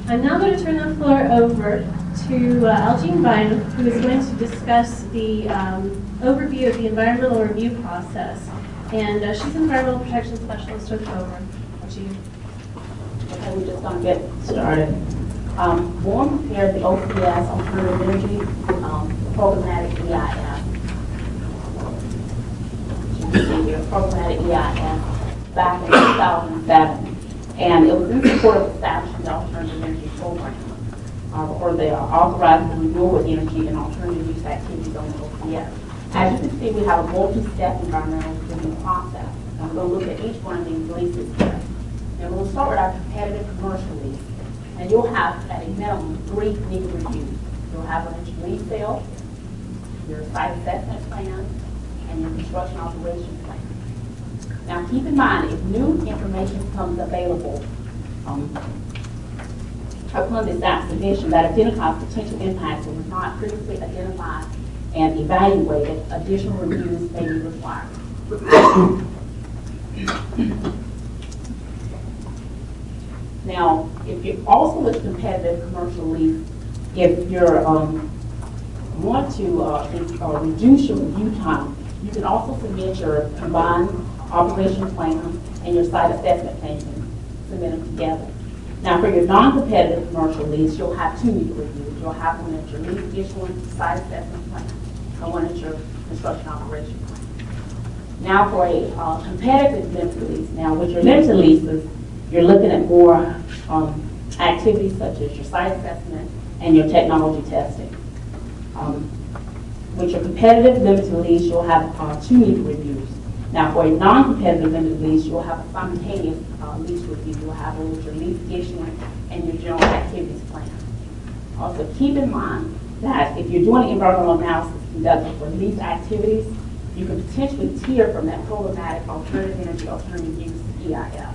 I'm now going to turn the floor over to Algene Bynum, who is going to discuss the overview of the environmental review process. And she's an environmental protection specialist with Dover. Algene. Okay, we're just going to get started. Bourne prepared the OCS Alternative Energy Programmatic EIS. You can see here, Programmatic EIS back in 2007. And it was in support of establishing the Alternative Energy Program, or the authorizing renewable energy and alternative use activities on the OCS. As you can see, we have a multi-step environmental review process. I'm going to look at each one of these leases here. And we'll start with our competitive commercial lease. And you'll have, at a minimum, 3 legal reviews. You'll have an lease sale, your site assessment plan, and your construction operation plan. Now keep in mind, if new information becomes available upon this application that identifies potential impacts that were not previously identified and evaluated, additional reviews may be required. Now, if you're also with competitive commercial lease, if you want to reduce your review time, you can also submit your combined operation plan and your site assessment plan, submit them together. Now, for your non-competitive commercial lease, you'll have 2 legal reviews. You'll have one at your lease issuance site assessment plan and one at your construction operation plan. Now, for a competitive limited lease, now with your limited leases, you're looking at more activities such as your site assessment and your technology testing. With your competitive limited lease, you'll have 2 legal reviews. Now, for a non-competitive limited lease, you'll have a simultaneous lease review. You'll have one with your lease issuance and your general activities plan. Also, keep in mind that if you're doing environmental analysis conducted for lease activities, you can potentially tier from that programmatic alternative energy, alternative use EIF.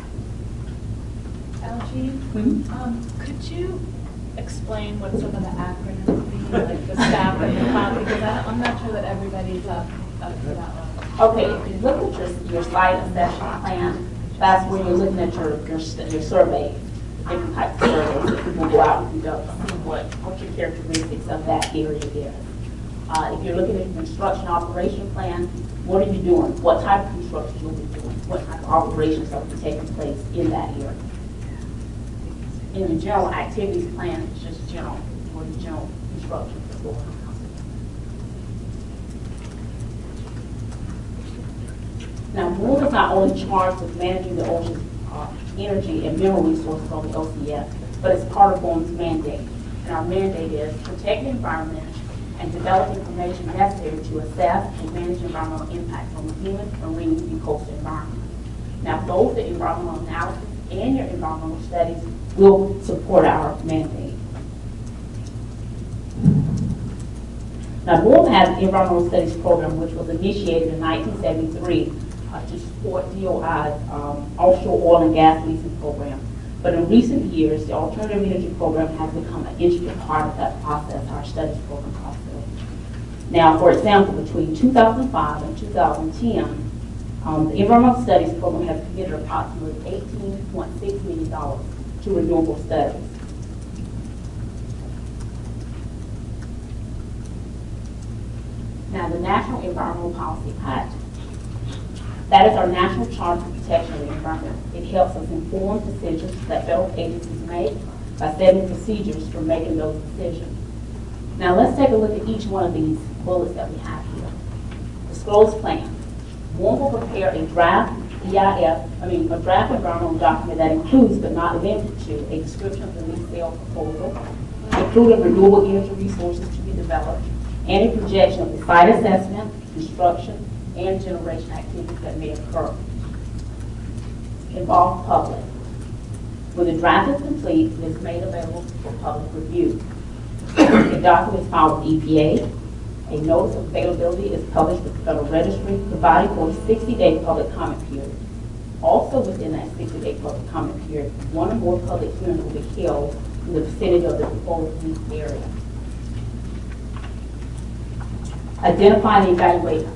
Algene, could you explain what some of the acronyms mean, like the staff and the cloud, because I'm not sure that everybody's up to that level. Okay, if you look at your site assessment plan, that's where you're looking at your survey, different types of surveys that people go out and conduct, see what your characteristics of that area is. If you're looking at your construction operation plan, what are you doing? What type of construction you'll be doing? What type of operations are taking place in that area? In the general activities plan, it's just general, for the general construction for the Now, Bourne is not only charged with managing the ocean's energy and mineral resources on the OCS, but it's part of Bourne's mandate. And our mandate is protect the environment and develop information necessary to assess and manage environmental impacts on the human, marine, and coastal environment. Now, both the environmental analysis and your environmental studies will support our mandate. Now, Bourne has an environmental studies program which was initiated in 1973 to support DOI's offshore oil and gas leasing program. But in recent years, the alternative energy program has become an integral part of that process, our studies program process. Now, for example, between 2005 and 2010, the environmental studies program has committed approximately $18.6 million to renewable studies. Now, the National Environmental Policy Pact. That is our national charter for protection of the environment. It helps us inform decisions that federal agencies make by setting procedures for making those decisions. Now, let's take a look at each one of these bullets that we have here. Disclosed plan. One will prepare a draft a draft environmental document that includes, but not limited to, a description of the lease sale proposal, including renewable energy resources to be developed, and a projection of the site assessment, construction, and generation activities that may occur. Involve public. When the draft is complete, it is made available for public review. The document is filed with EPA. A notice of availability is published with the Federal Registry, providing for a 60-day public comment period. Also within that 60-day public comment period, one or more public hearings will be held in the vicinity of the proposed lease area. Identify and evaluate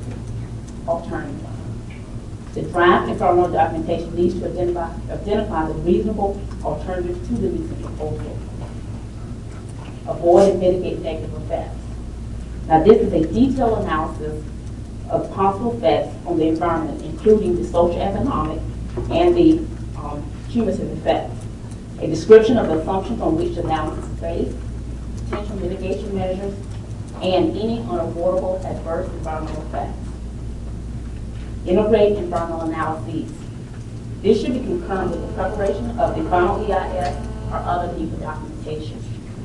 alternatives. The draft environmental documentation needs to identify the reasonable alternatives to the leasing proposal. Avoid and mitigate negative effects. Now, this is a detailed analysis of possible effects on the environment, including the socioeconomic and the cumulative effects. A description of the assumptions on which the analysis is based, potential mitigation measures, and any unavoidable adverse environmental effects. Integrate environmental analyses. This should be concurrent with the preparation of the final EIS or other NEPA documentation.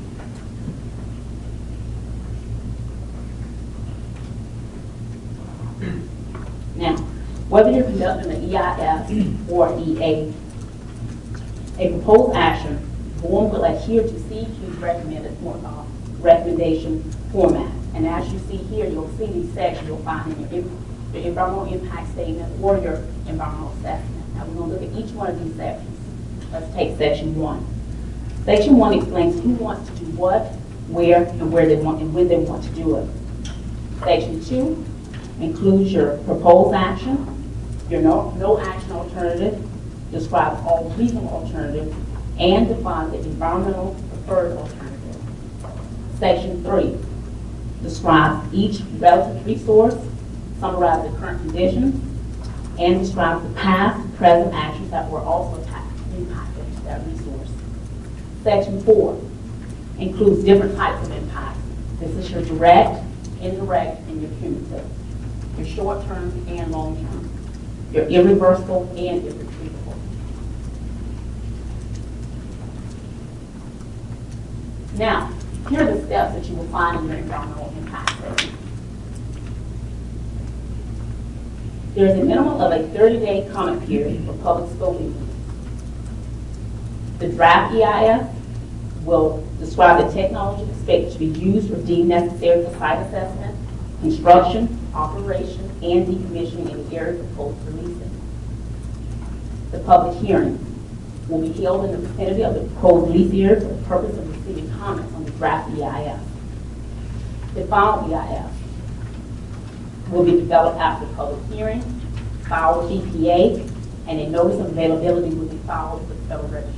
Now, whether you're conducting an EIS or EA, a proposed action, BORM will adhere to CEQ's recommendation format. And as you see here, you'll see these sections you'll find in your environmental impact statement or your environmental assessment. Now, we're going to look at each one of these sections. Let's take section 1. Section 1 explains who wants to do what, where, and where they want, and when they want to do it. Section 2 includes your proposed action, your no action alternative, describes all reasonable alternatives, and defines the environmental preferred alternative. Section 3 describes each relative resource, summarizes the current conditions, and describes the past and present actions that were also impacted to that resource. Section 4 includes different types of impacts. This is your direct, indirect, and your cumulative. Your short-term and long-term. Your irreversible and irretrievable. Now, here are the steps that you will find in your environmental impact statement. There is a minimum of a 30-day comment period for public scoping. The draft EIS will describe the technology expected to be used or deemed necessary for site assessment, construction, operation, and decommissioning in the area proposed for leasing. The public hearing will be held in the vicinity of the proposed lease area for the purpose of receiving comments on the draft EIS. The final EIS will be developed after the public hearing, filed with EPA, and a notice of availability will be filed with the Federal Register.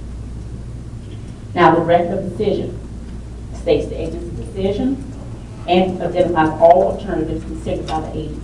Now, the record of decision states the agency's decision and identifies all alternatives considered by the agency.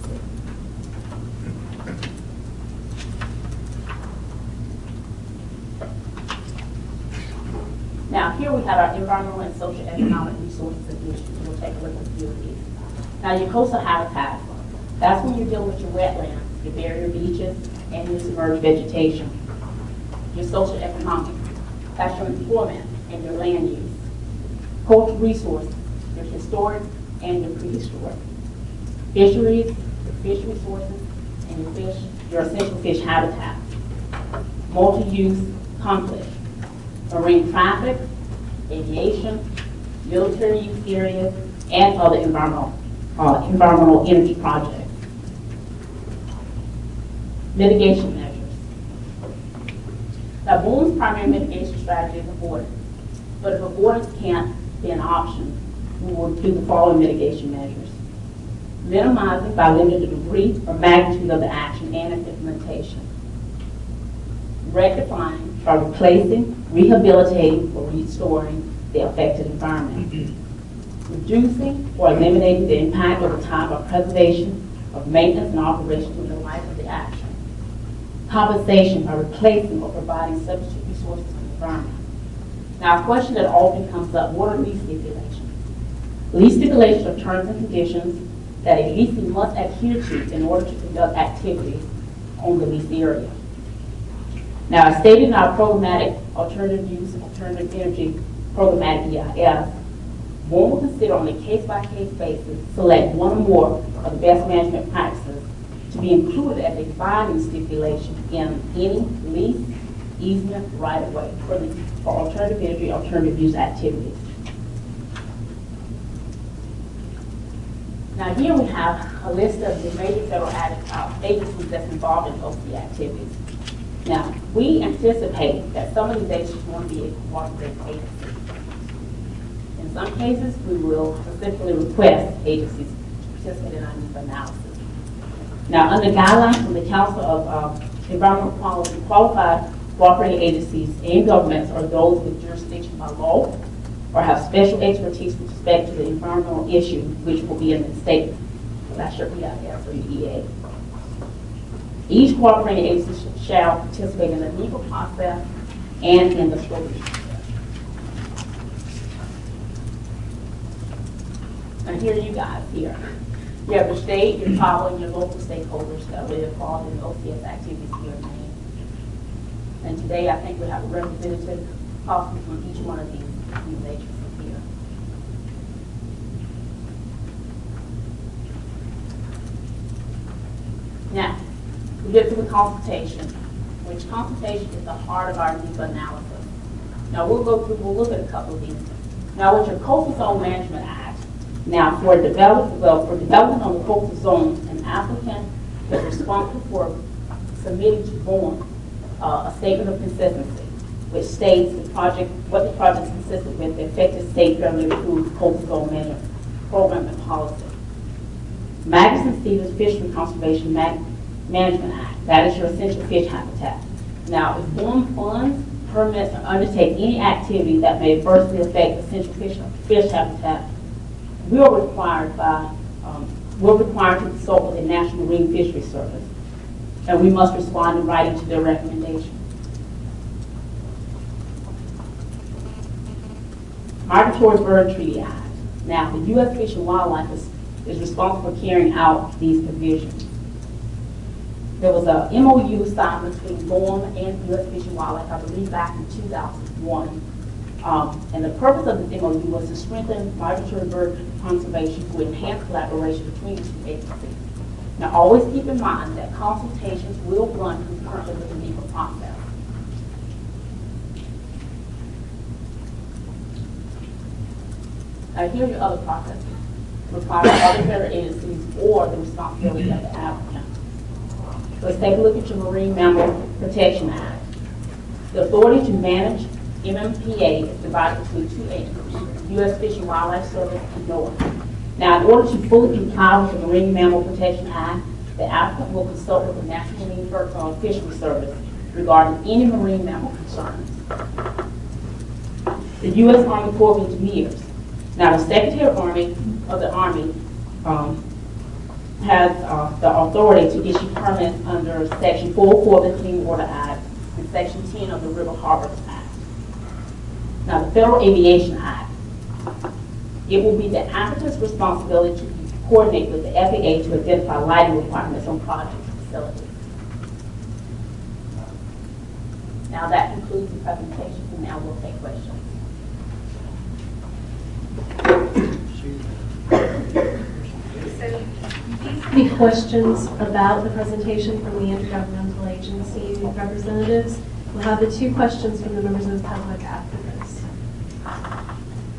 Now, here we have our environmental and social economic resources and issues. We'll take a look at a few of these. Now, your coastal habitat, that's when you're dealing with your wetlands, your barrier beaches, and your submerged vegetation. Your social economic, that's your employment and your land use. Cultural resources, your historic and your prehistoric. Fisheries, your fish resources, and your essential fish habitats. Multi-use conflict. Marine traffic, aviation, military use areas, and other environmental energy projects. Mitigation measures. Now, BORM's primary mitigation strategy is avoidance. But if avoidance can't be an option, we will do the following mitigation measures. Minimizing by limiting the degree or magnitude of the action and its implementation. Rectifying by replacing, rehabilitating, or restoring the affected environment. Reducing or eliminating the impact over time by preservation of maintenance and operation through the life of the action. Compensation by replacing or providing substitute resources to the environment. Now, a question that often comes up, what are lease stipulations? Lease stipulations are terms and conditions that a leasing must adhere to in order to conduct activities on the leased area. Now, as stated in our programmatic alternative use and alternative energy programmatic EIS, BORM will consider on a case-by-case basis select one or more of the best management practices to be included as a binding stipulation in any lease, easement, right-of-way for alternative energy, alternative use activities. Now, here we have a list of the major federal agencies that's involved in OC activities. Now, we anticipate that some of these agencies want to be a cooperative agency. In some cases, we will specifically request agencies to participate in our NEPA analysis. Now, under guidelines from the Council of Environmental Quality, qualified cooperating agencies and governments are those with jurisdiction by law or have special expertise with respect to the environmental issue, which will be in the statement. So that's your EIS or your EA. Each cooperating agency shall participate in the legal process and in the solution process. And here you guys here. You have the state, your tribal, and your local stakeholders that will be involved in OCS activities here in Maine. And today I think we have a representative possibly from each one of these agencies here. Now, we get to the consultation, which consultation is the heart of our NEPA analysis. Now we'll look at a couple of these. Now with your Coastal Zone Management Act, now for development on the coastal zone, an applicant is responsible for submitting to BORM a statement of consistency, which states what the project is consistent with, the effective state federally approved coastal zone management program and policy. Magnuson-Stevens Fishery Conservation Management Act, that is your essential fish habitat. Now, if BORM funds, permits, or undertake any activity that may adversely affect essential fish habitat, we're required to consult with the National Marine Fisheries Service, and we must respond in writing to their recommendation. Migratory Bird Treaty Act. Now, the U.S. Fish and Wildlife is responsible for carrying out these provisions. There was a MOU signed between BORM and U.S. Fish and Wildlife, I believe back in 2001. And the purpose of this MOU was to strengthen migratory bird conservation through enhanced collaboration between the two agencies. Now, always keep in mind that consultations will run concurrently with the NEPA process. Now, here are your other processes. Require other federal agencies or the responsibility of the applicant. Let's take a look at your Marine Mammal Protection Act. The authority to manage MMPA is divided between two agencies, U.S. Fish and Wildlife Service and NOAA. Now, in order to fully comply with the Marine Mammal Protection Act, the applicant will consult with the National Marine Fisheries Service regarding any marine mammal concerns. The U.S. Army Corps of Engineers. Now, the Secretary of the Army has the authority to issue permits under Section 404 of the Clean Water Act and Section 10 of the River Harbors Act. Now, the Federal Aviation Act. It will be the applicant's responsibility to coordinate with the FAA to identify lighting requirements on project facilities. Now, that concludes the presentation, and now we'll take questions. Any questions about the presentation from the intergovernmental agency representatives? We'll have the two questions from the members of the public after